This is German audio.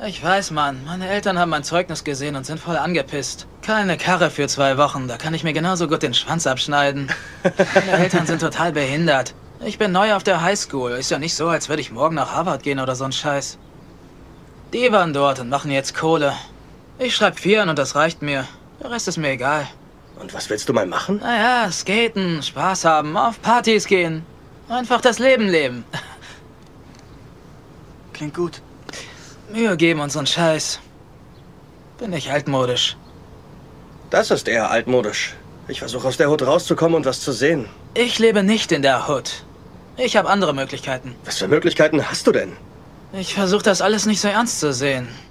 Ich weiß, Mann. Meine Eltern haben mein Zeugnis gesehen und sind voll angepisst. Keine Karre für 2 Wochen, da kann ich mir genauso gut den Schwanz abschneiden. Meine Eltern sind total behindert. Ich bin neu auf der Highschool. Ist ja nicht so, als würde ich morgen nach Harvard gehen oder so ein Scheiß. Die waren dort und machen jetzt Kohle. Ich schreibe 4 und das reicht mir. Der Rest ist mir egal. Und was willst du mal machen? Naja, skaten, Spaß haben, auf Partys gehen. Einfach das Leben leben. Klingt gut. Mühe geben und so ein Scheiß. Bin ich altmodisch. Das ist eher altmodisch. Ich versuche aus der Hut rauszukommen und was zu sehen. Ich lebe nicht in der Hood. Ich habe andere Möglichkeiten. Was für Möglichkeiten hast du denn? Ich versuche das alles nicht so ernst zu sehen.